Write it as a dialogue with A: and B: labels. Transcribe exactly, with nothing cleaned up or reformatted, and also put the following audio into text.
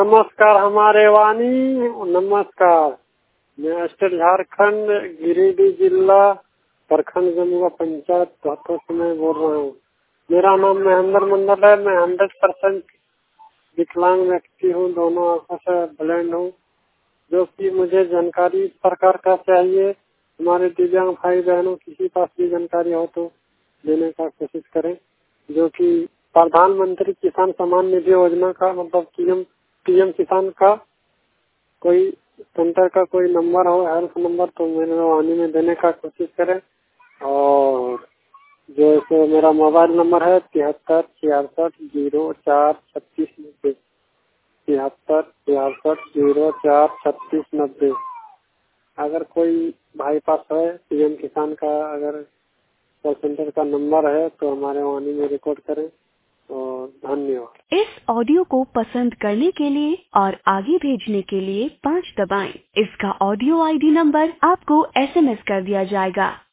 A: नमस्कार हमारे वाणी नमस्कार। मैं स्टेट झारखंड गिरिडीह जिला प्रखंड जमुआ पंचायत भतो से मैं बोल रहा हूँ। मेरा नाम महेंद्र मंडल है। मैं हंड्रेड परसेंट विकलांग व्यक्ति हूँ, दोनों आंखों से ब्लाइंड हूँ। जो कि मुझे जानकारी इस प्रकार का चाहिए। हमारे दिव्यांग भाई बहनों किसी पास भी जानकारी हो तो देने का कोशिश करें। जो कि प्रधानमंत्री किसान सम्मान निधि योजना का मतलब पीएम पीएम किसान का कोई सेंटर का कोई नंबर हो, हेल्प नंबर, तो मेरे वाणी में देने का कोशिश करें। और जो सो मेरा मोबाइल नंबर है तिहत्तर छियासठ जीरो चार छत्तीस नब्बे तिहत्तर छियासठ जीरो चार छत्तीस नब्बे। अगर कोई भाई पास है पीएम किसान का अगर कॉल सेंटर का नंबर है तो हमारे वाणी में रिकॉर्ड करें। और धन्यवाद।
B: इस ऑडियो को पसंद करने के लिए और आगे भेजने के लिए पाँच दबाएं। इसका ऑडियो आईडी नंबर आपको एसएमएस कर दिया जाएगा।